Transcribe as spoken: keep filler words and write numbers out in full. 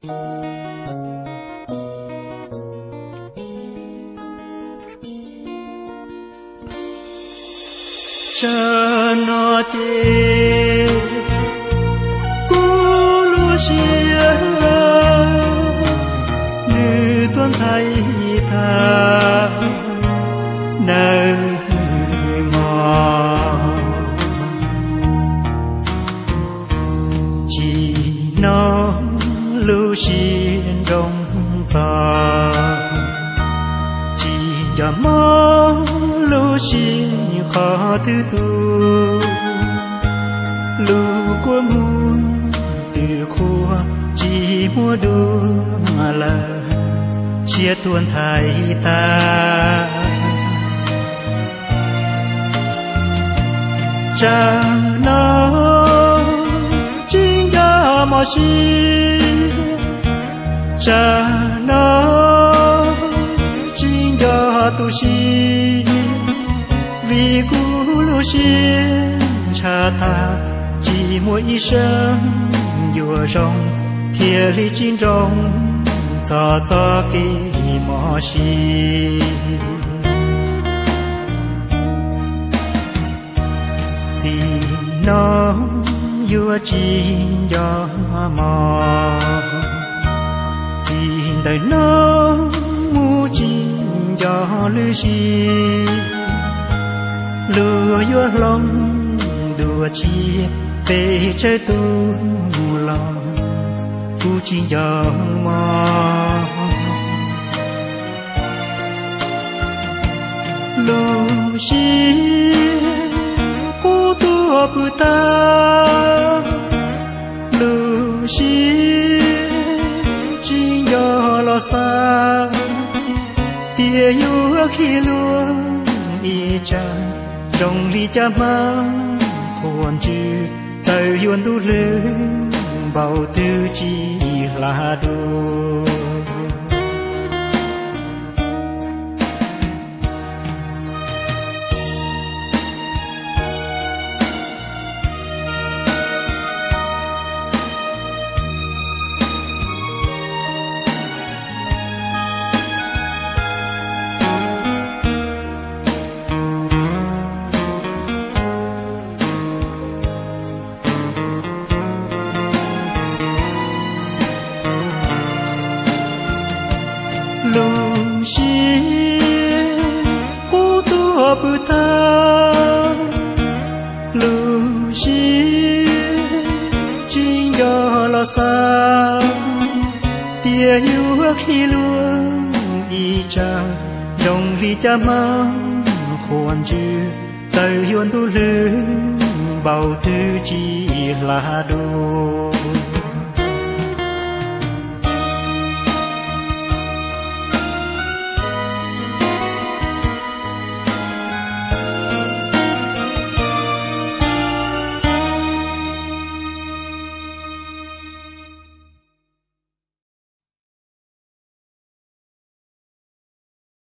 cha nó chê cú lu xia như tuôn thay tha nơi mò chỉ nó lu xuyên trong gió chỉ cho mơ lu xuyên khó thứ tu lu của mua từ khua chỉ mua đua là chia tuôn thay ta cha nó chính cho mọi gì cha nó chính cho tu sĩ vì cú lu xuyên cha ta chỉ mỗi ý生vừa rong kia li chín rong cho cho kỳ mò xì chỉ nó vừa chỉ cho mò chỉ đời nó mu chỉ cho lu xì lừa vô lòng đùa chi về chơi tu lòng cu chi giờ mò lu xí cu tua bự ta lu xí chi giờ lo xa tia yêu khi luôn y chang trong ly cha má hồn chữ trời yuan tu lư bao tư chi là đồ lu xí cu tua bự ta lu xí chính do lo xa tia yêu khi luôn y chang trong ly cha má hồn chữ trời yuan tu lư bao tư chi là đồ